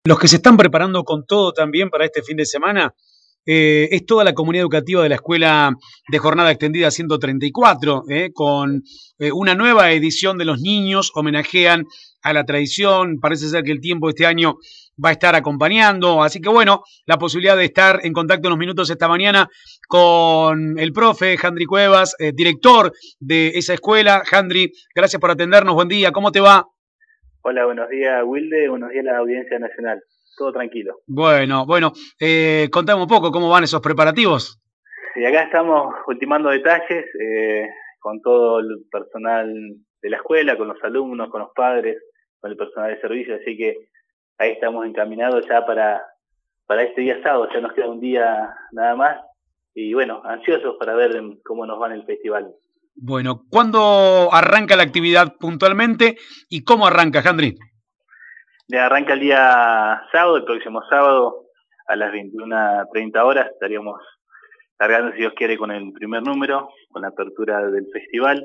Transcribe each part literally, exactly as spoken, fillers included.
Los que se están preparando con todo también para este fin de semana eh, es toda la comunidad educativa de la Escuela de Jornada Extendida ciento treinta y cuatro, eh, con eh, una nueva edición de Los Niños, homenajean a la tradición, parece ser que el tiempo este año va a estar acompañando, así que bueno, la posibilidad de estar en contacto unos minutos esta mañana con el profe Jandri Cuevas, eh, director de esa escuela. Jandri, gracias por atendernos, buen día, ¿cómo te va? Hola, buenos días, Wilde, buenos días a la audiencia nacional. Todo tranquilo. Bueno, bueno, eh, contame un poco cómo van esos preparativos. Y acá estamos ultimando detalles eh, con todo el personal de la escuela, con los alumnos, con los padres, con el personal de servicio, así que ahí estamos encaminados ya para, para este día sábado, ya nos queda un día nada más, y bueno, ansiosos para ver cómo nos va en el festival. Bueno, ¿cuándo arranca la actividad puntualmente y cómo arranca, Jandri? Le arranca el día sábado, el próximo sábado, a las veintiuna treinta horas, estaríamos largando, si Dios quiere, con el primer número, con la apertura del festival.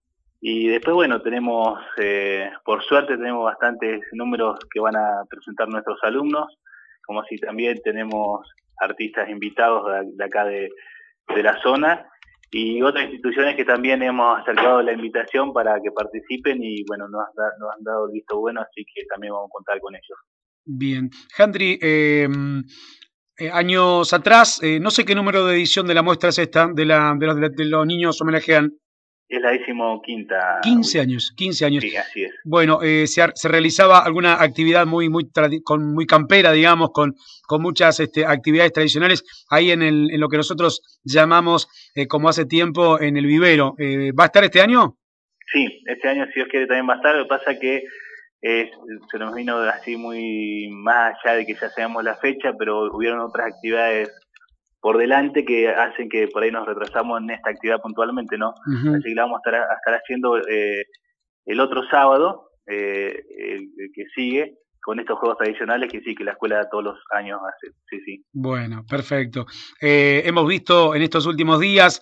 Y después, bueno, tenemos, eh, por suerte, tenemos bastantes números que van a presentar nuestros alumnos, como si también tenemos artistas invitados de, de acá de, de la zona, y otras instituciones que también hemos acercado la invitación para que participen y, bueno, nos, nos han dado el visto bueno, así que también vamos a contar con ellos. Bien, Jandri, eh, eh, años atrás, eh, no sé qué número de edición de la muestra es esta, de, la, de, los, de los niños homenajean. Es la decimoquinta. quince años, quince años. Sí, así es. Bueno, eh, se, se realizaba alguna actividad muy, muy, con, muy campera, digamos, con, con muchas este, actividades tradicionales, ahí en, el, en lo que nosotros llamamos, eh, como hace tiempo, en el vivero. Eh, ¿Va a estar este año? Sí, este año, si Dios quiere, también va a estar. Lo que pasa que eh, se nos vino así muy más allá de que ya sabemos la fecha, pero hubieron otras actividades por delante que hacen que por ahí nos retrasamos en esta actividad puntualmente, ¿no? Uh-huh. Así que la vamos a estar, a estar haciendo eh, el otro sábado, eh, el, el que sigue, con estos juegos tradicionales que sí, que la escuela todos los años hace. Sí, sí. Bueno, perfecto. Eh, hemos visto en estos últimos días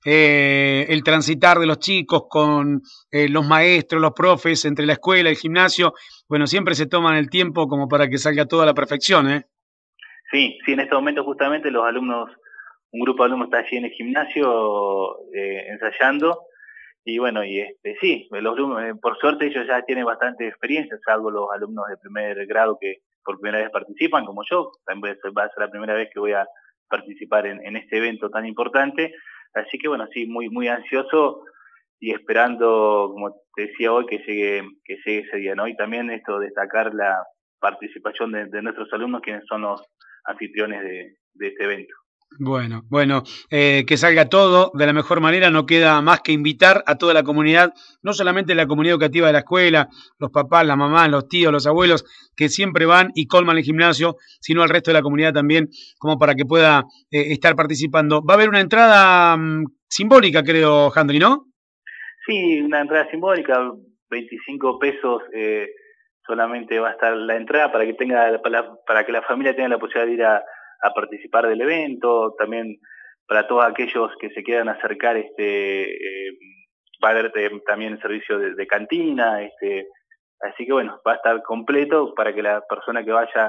eh, el transitar de los chicos con eh, los maestros, los profes, entre la escuela y el gimnasio. Bueno, siempre se toman el tiempo como para que salga toda la perfección, ¿eh? Sí, sí, en este momento justamente los alumnos, un grupo de alumnos está allí en el gimnasio eh, ensayando, y bueno, y este sí, los alumnos, por suerte ellos ya tienen bastante experiencia, salvo los alumnos de primer grado que por primera vez participan, como yo, también va a ser la primera vez que voy a participar en, en este evento tan importante, así que bueno, sí, muy muy ansioso y esperando, como te decía hoy, que llegue que llegue ese día, ¿no? Y también esto, destacar la participación de, de nuestros alumnos, quienes son los anfitriones de, de este evento. Bueno, bueno, eh, que salga todo de la mejor manera, no queda más que invitar a toda la comunidad, no solamente la comunidad educativa de la escuela, los papás, las mamás, los tíos, los abuelos, que siempre van y colman el gimnasio, sino al resto de la comunidad también, como para que pueda eh, estar participando. Va a haber una entrada mmm, simbólica, creo, Jandri, ¿no? Sí, una entrada simbólica, veinticinco pesos eh, solamente va a estar la entrada para que tenga para, para que la familia tenga la posibilidad de ir a, a participar del evento, también para todos aquellos que se quieran acercar, este eh, va a haber también el servicio de, de cantina, este así que bueno, va a estar completo para que la persona que vaya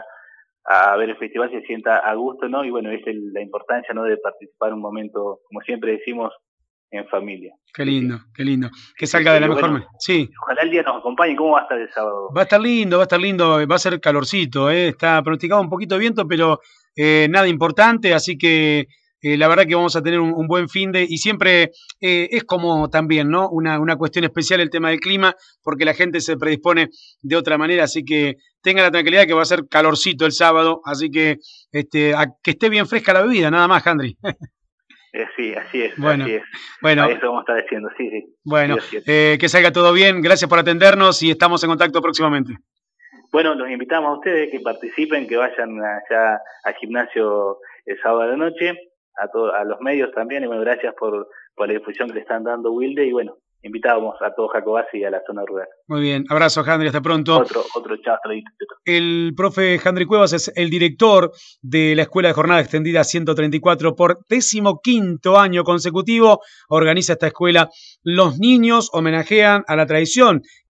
a ver el festival se sienta a gusto, ¿no? Y bueno, esa es la importancia, ¿no?, de participar un momento, como siempre decimos, en familia. Qué lindo, sí, qué lindo. Que sí, salga sí, de la mejor bueno, manera. Sí. Ojalá el día nos acompañe. ¿Cómo va a estar el sábado? Va a estar lindo, va a estar lindo, va a ser calorcito, ¿eh? Está pronosticado un poquito de viento, pero eh, nada importante, así que eh, la verdad que vamos a tener un, un buen finde y siempre eh, es como también, ¿no? Una, una cuestión especial el tema del clima, porque la gente se predispone de otra manera, así que tenga la tranquilidad que va a ser calorcito el sábado, así que este, a, que esté bien fresca la bebida, nada más, Jandri. Eh, sí, así es, bueno, así es. Bueno, a eso vamos a estar diciendo, sí, sí. Bueno, sí, eh, que salga todo bien, gracias por atendernos y estamos en contacto próximamente. Bueno, los invitamos a ustedes que participen, que vayan allá al gimnasio el sábado de la noche, a, todo, a los medios también, y bueno, gracias por, por la difusión que le están dando, Wilde, y bueno, invitamos a todo Jacobasi y a la zona rural. Muy bien, abrazo, Jandri, hasta pronto. Otro, otro chao, hasta luego. El profe Jandri Cuevas es el director de la Escuela de Jornada Extendida ciento treinta y cuatro por decimoquinto año consecutivo. Organiza esta escuela. Los niños homenajean a la tradición